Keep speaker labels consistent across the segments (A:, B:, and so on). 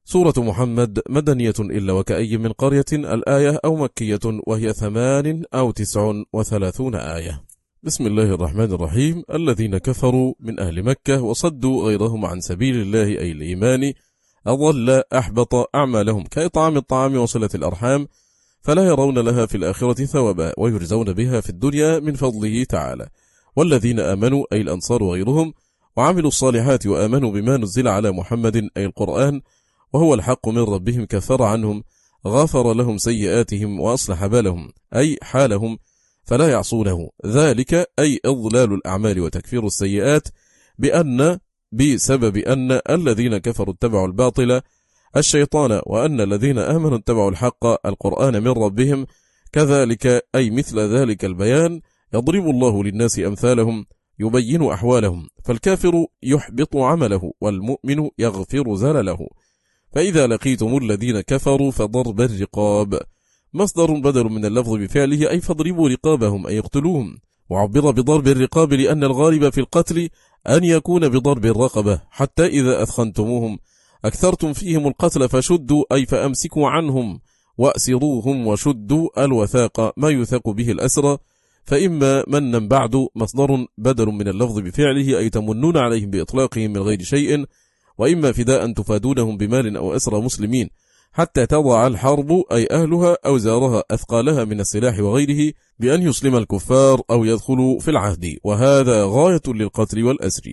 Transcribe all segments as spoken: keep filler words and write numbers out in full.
A: سورة محمد مدنية إلا وكأي من قرية الآية أو مكية وهي ثمان أو تسع وثلاثون آية. بسم الله الرحمن الرحيم. الذين كفروا من أهل مكة وصدوا غيرهم عن سبيل الله أي الإيمان أضل أحبط أعمالهم كإطعام الطعام وصلة الأرحام، فلا يرون لها في الآخرة ثوابا ويجزون بها في الدنيا من فضله تعالى. والذين آمنوا أي الأنصار وغيرهم وعملوا الصالحات وآمنوا بما نزل على محمد أي القرآن وهو الحق من ربهم كفر عنهم غفر لهم سيئاتهم وأصلح بالهم أي حالهم فلا يعصونه، ذلك أي إضلال الأعمال وتكفير السيئات بأن بسبب أن الذين كفروا اتبعوا الباطل الشيطان وأن الذين آمنوا اتبعوا الحق القرآن من ربهم، كذلك أي مثل ذلك البيان يضرب الله للناس أمثالهم يبين أحوالهم، فالكافر يحبط عمله والمؤمن يغفر زلله. فإذا لقيتم الذين كفروا فضرب الرقاب مصدر بدل من اللفظ بفعله أي فاضربوا رقابهم أي اقتلوهم، وعبر بضرب الرقاب لأن الغالب في القتل أن يكون بضرب الرقبة، حتى إذا أثخنتموهم أكثرتم فيهم القتل فشدوا أي فأمسكوا عنهم وأسروهم وشدوا الوثاق ما يثاق به الأسرى، فإما منا بعد مصدر بدل من اللفظ بفعله أي تمنون عليهم بإطلاقهم من غير شيء، وإما فداء تفادونهم بمال أو أسرى مسلمين حتى تضع الحرب أي أهلها أوزارها أثقالها من السلاح وغيره بأن يسلم الكفار أو يدخلوا في العهد، وهذا غاية للقتل والأسر.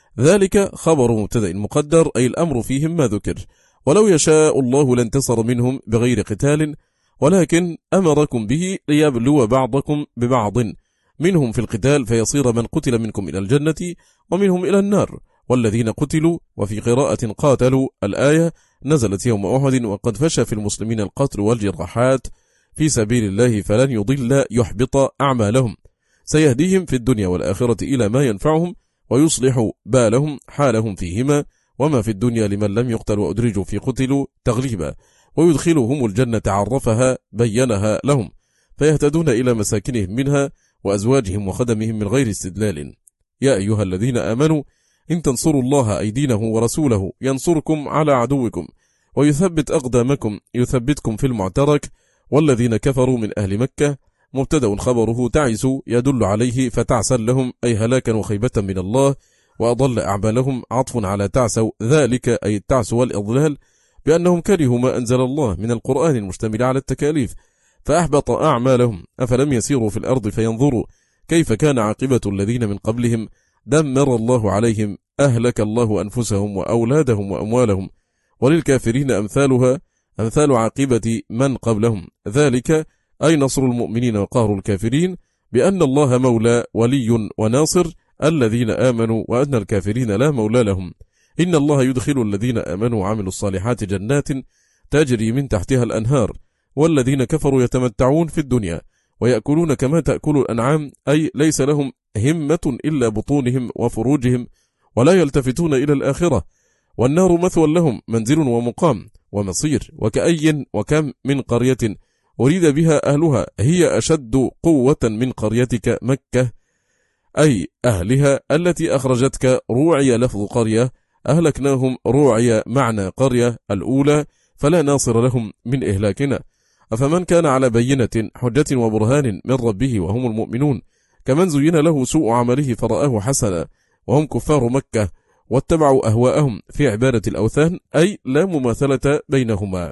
A: ذلك خبر مبتدأ مقدر أي الأمر فيهم ما ذكر، ولو يشاء الله لانتصر منهم بغير قتال، ولكن أمركم به ليبلو بعضكم ببعض منهم في القتال فيصير من قتل منكم إلى الجنة ومنهم إلى النار. والذين قتلوا وفي قراءة قاتلوا الآية نزلت يوم أحد وقد فشى في المسلمين القتل والجراحات في سبيل الله فلن يضل يحبط أعمالهم، سيهديهم في الدنيا والآخرة إلى ما ينفعهم ويصلح بالهم حالهم فيهما، وما في الدنيا لمن لم يقتل وأدرجوا في قتلوا تغليبا، ويدخلهم الجنة عرفها بينها لهم فيهتدون إلى مساكنهم منها وأزواجهم وخدمهم من غير استدلال. يا أيها الذين آمنوا إن تنصروا الله أي دينه ورسوله ينصركم على عدوكم ويثبت أقدامكم يثبتكم في المعترك. والذين كفروا من أهل مكة مبتدأ خبره تعس يدل عليه فتعسا لهم أي هلاكا وخيبة من الله وأضل أعمالهم عطف على تعسوا، ذلك أي التعس والإضلال بأنهم كرهوا ما أنزل الله من القرآن المشتمل على التكاليف فأحبط أعمالهم. أفلم يسيروا في الأرض فينظروا كيف كان عاقبة الذين من قبلهم دمر الله عليهم أهلك الله أنفسهم وأولادهم وأموالهم، وللكافرين أمثالها أمثال عاقبة من قبلهم، ذلك أي نصر المؤمنين وقهر الكافرين بأن الله مولى ولي وناصر الذين آمنوا وأن الكافرين لا مولى لهم. إن الله يدخل الذين آمنوا وعملوا الصالحات جنات تجري من تحتها الأنهار، والذين كفروا يتمتعون في الدنيا ويأكلون كما تأكل الأنعام أي ليس لهم همة إلا بطونهم وفروجهم ولا يلتفتون إلى الآخرة، والنار مثوى لهم منزل ومقام ومصير. وكأي وكم من قرية أريد بها أهلها هي أشد قوة من قريتك مكة أي أهلها التي أخرجتك، روعي لفظ قرية أهلكناهم روعي معنى قرية الأولى فلا ناصر لهم من إهلاكنا. أفمن كان على بينة حجة وبرهان من ربه وهم المؤمنون كمن زين له سوء عمله فرآه حسنا وهم كفار مكة واتبعوا أهواءهم في عبادة الأوثان أي لا مماثلة بينهما.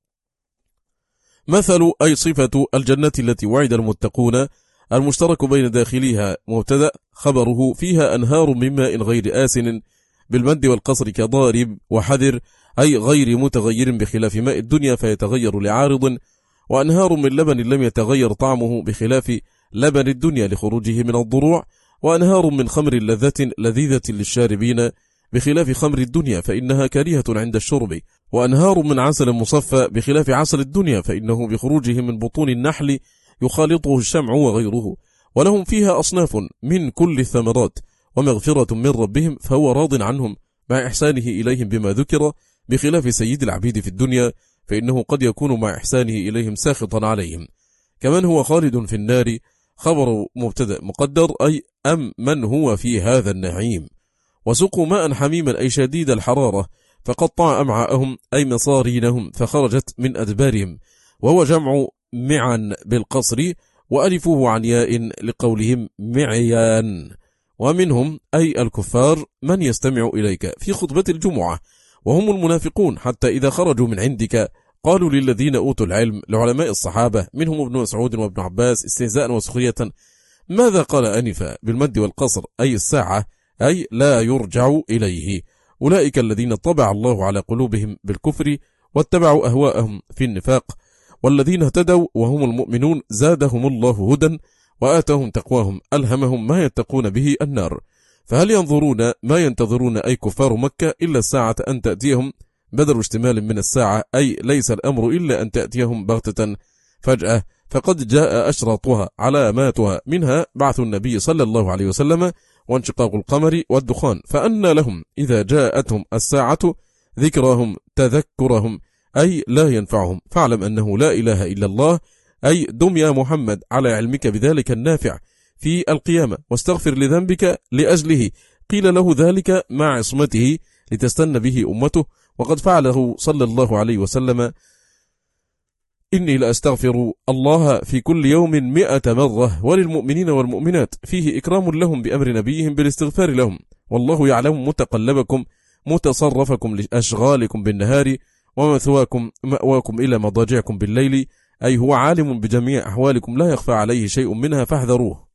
A: مثل أي صفة الجنة التي وعد المتقون المشترك بين داخليها مبتدأ خبره فيها أنهار من ماء غير آسن بالمد والقصر كضارب وحذر أي غير متغير بخلاف ماء الدنيا فيتغير لعارض، وأنهار من لبن لم يتغير طعمه بخلاف لبن الدنيا لخروجه من الضروع، وأنهار من خمر لذة لذيذة للشاربين بخلاف خمر الدنيا فإنها كريهة عند الشرب، وأنهار من عسل مصفى بخلاف عسل الدنيا فإنه بخروجه من بطون النحل يخالطه الشمع وغيره، ولهم فيها أصناف من كل الثمرات ومغفرة من ربهم فهو راض عنهم مع إحسانه إليهم بما ذكر بخلاف سيد العبيد في الدنيا فإنه قد يكون مع إحسانه إليهم ساخطا عليهم. كمن هو خالد في النار خبر مبتدأ مقدر أي أم من هو في هذا النعيم. وسقوا ماء حميما أي شديد الحرارة فقطع أمعاءهم أي مصارينهم فخرجت من أدبارهم، وهو جمع معا بالقصر وألفوه عن ياء لقولهم معيان. ومنهم أي الكفار من يستمع إليك في خطبة الجمعة وهم المنافقون، حتى إذا خرجوا من عندك قالوا للذين أوتوا العلم لعلماء الصحابة منهم ابن مسعود وابن عباس استهزاء وسخرية ماذا قال أنفا بالمد والقصر أي الساعة أي لا يرجع إليه. أولئك الذين طبع الله على قلوبهم بالكفر واتبعوا أهواءهم في النفاق، والذين اهتدوا وهم المؤمنون زادهم الله هدى وآتهم تقواهم ألهمهم ما يتقون به النار. فهل ينظرون ما ينتظرون أي كفار مكة إلا الساعة أن تأتيهم بدل اشتمال من الساعة أي ليس الأمر إلا أن تأتيهم بغتة فجأة، فقد جاء أشراطها علاماتها منها بعث النبي صلى الله عليه وسلم وانشقاق القمر والدخان، فأن لهم إذا جاءتهم الساعة ذكرهم تذكرهم أي لا ينفعهم. فاعلم أنه لا إله إلا الله أي دم يا محمد على علمك بذلك النافع في القيامة واستغفر لذنبك لأجله. قيل له ذلك مع عصمته لتستن به أمته، وقد فعله صلى الله عليه وسلم. إني لأستغفر الله في كل يوم مئة مرة وللمؤمنين والمؤمنات، فيه إكرام لهم بأمر نبيهم بالاستغفار لهم، والله يعلم متقلبكم متصرفكم لأشغالكم بالنهار ومثواكم مأواكم إلى مضاجعكم بالليل، أي هو عالم بجميع أحوالكم لا يخفى عليه شيء منها فاحذروه.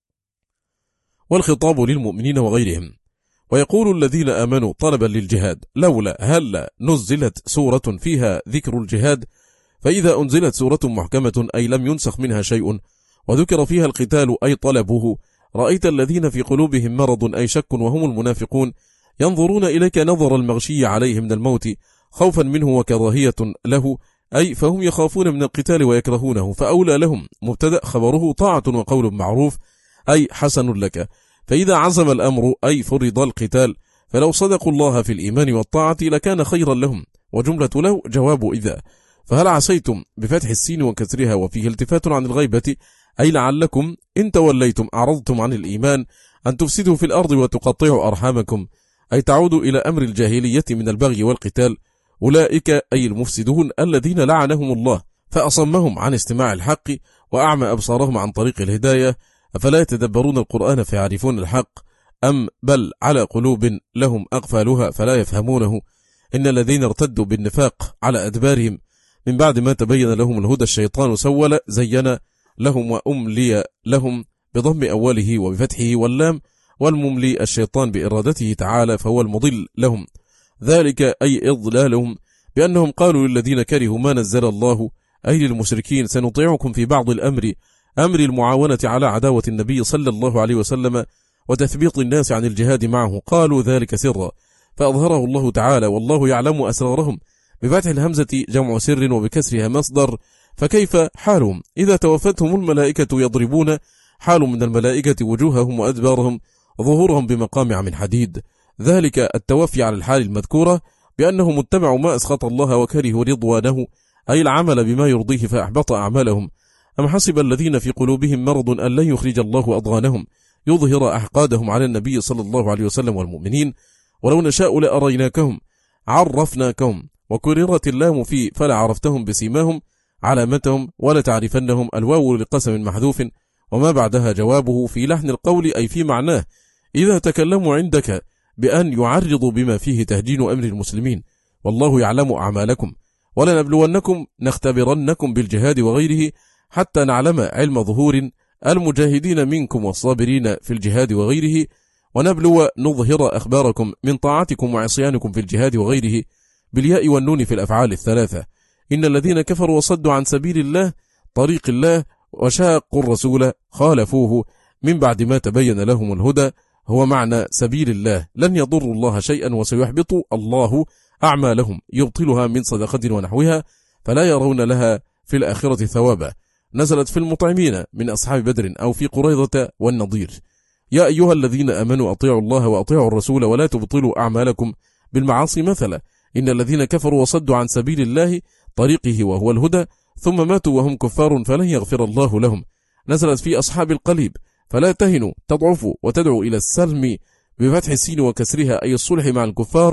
A: والخطاب للمؤمنين وغيرهم. ويقول الذين آمنوا طلبا للجهاد لولا هل نزلت سورة فيها ذكر الجهاد، فإذا أنزلت سورة محكمة أي لم ينسخ منها شيء وذكر فيها القتال أي طلبه، رأيت الذين في قلوبهم مرض أي شك وهم المنافقون ينظرون إليك نظر المغشي عليه من الموت خوفا منه وكراهية له، أي فهم يخافون من القتال ويكرهونه، فأولى لهم مبتدأ خبره طاعة وقول معروف أي حسن لك. فإذا عزم الأمر أي فرض القتال فلو صدقوا الله في الإيمان والطاعة لكان خيرا لهم، وجملة لو جواب إذا. فهل عسيتم بفتح السين وكسرها وفيه التفات عن الغيبة أي لعلكم إن توليتم أعرضتم عن الإيمان أن تفسدوا في الأرض وتقطعوا أرحامكم، أي تعودوا إلى أمر الجاهلية من البغي والقتال. أولئك أي المفسدون الذين لعنهم الله فأصمهم عن استماع الحق وأعمى أبصارهم عن طريق الهداية، أفلا يتدبرون القرآن فيعرفون الحق أم بل على قلوب لهم أقفالها فلا يفهمونه. إن الذين ارتدوا بالنفاق على أدبارهم من بعد ما تبين لهم الهدى الشيطان سول زين لهم وأملي لهم بضم أوله وبفتحه واللام، والمملي الشيطان بإرادته تعالى فهو المضل لهم، ذلك أي إضلالهم بأنهم قالوا للذين كرهوا ما نزل الله أي للمشركين سنطيعكم في بعض الأمر أمر المعاونة على عداوة النبي صلى الله عليه وسلم وتثبيط الناس عن الجهاد معه، قالوا ذلك سرا فأظهره الله تعالى والله يعلم أسرارهم، بفتح الهمزة جمع سر وبكسرها مصدر. فكيف حالهم إذا توفتهم الملائكة يضربون حال من الملائكة وجوههم وأدبارهم ظهورهم بمقامع من حديد، ذلك التوفي على الحال المذكورة بأنهم اتبعوا ما أسخط الله وكرهوا رضوانه أي العمل بما يرضيه فأحبط أعمالهم. أم حسب الذين في قلوبهم مرض أن لن يخرج الله أضغانهم يظهر أحقادهم على النبي صلى الله عليه وسلم والمؤمنين، ولو نشاء لأريناكهم عرفناكهم، وكررت اللام في فلا عرفتهم بسيماهم علامتهم ولا تعرفنهم الواو لقسم محذوف وما بعدها جوابه في لحن القول أي في معناه إذا تكلموا عندك بأن يعرضوا بما فيه تهجين أمر المسلمين، والله يعلم أعمالكم ولنبلونكم نختبرنكم بالجهاد وغيره حتى نعلم علم ظهور المجاهدين منكم والصابرين في الجهاد وغيره، ونبلو نظهر أخباركم من طاعتكم وعصيانكم في الجهاد وغيره بالياء والنون في الأفعال الثلاثة. إن الذين كفروا وصدوا عن سبيل الله طريق الله وشاقوا الرسول خالفوه من بعد ما تبين لهم الهدى هو معنى سبيل الله لن يضروا الله شيئا وسيحبط الله أعمالهم يبطلها من صدقة ونحوها فلا يرون لها في الآخرة ثوابا. نزلت في المطعمين من أصحاب بدر أو في قريضة والنضير. يا أيها الذين أمنوا أطيعوا الله وأطيعوا الرسول ولا تبطلوا أعمالكم بالمعاصي مثلا. إن الذين كفروا وصدوا عن سبيل الله طريقه وهو الهدى ثم ماتوا وهم كفار فلن يغفر الله لهم. نزلت في أصحاب القليب فلا تهنوا تضعفوا وتدعوا إلى السلم بفتح السين وكسرها أي الصلح مع الكفار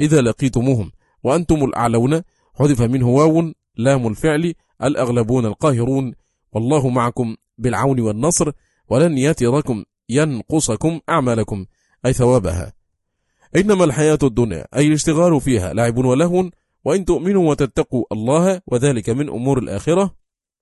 A: إذا لقيتموهم وأنتم الأعلون حذف منه واو لام الفعل الأغلبون القاهرون، والله معكم بالعون والنصر، ولن يتركم ينقصكم أعمالكم أي ثوابها. إنما الحياة الدنيا أي الاشتغال فيها لعب ولهو، وإن تؤمنوا وتتقوا الله وذلك من أمور الآخرة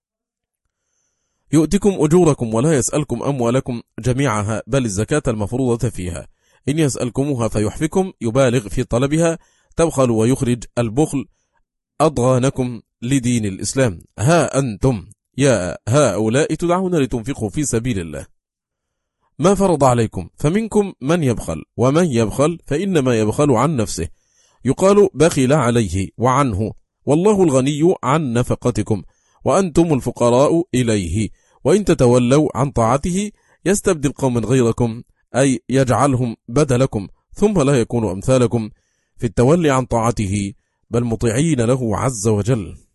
A: يؤتكم أجوركم ولا يسألكم أموالكم جميعها، بل الزكاة المفروضة فيها. إن يسألكموها فيحفكم يبالغ في طلبها، تبخل ويخرج البخل أضغانكم لدين الإسلام. ها أنتم يا هؤلاء تدعون لتنفقوا في سبيل الله ما فرض عليكم، فمنكم من يبخل، ومن يبخل فإنما يبخل عن نفسه، يقال بخل عليه وعنه، والله الغني عن نفقتكم وأنتم الفقراء إليه، وإن تتولوا عن طاعته يستبدل قوما غيركم أي يجعلهم بدلكم، ثم لا يكونوا أمثالكم في التولي عن طاعته بل مطيعين له عز وجل.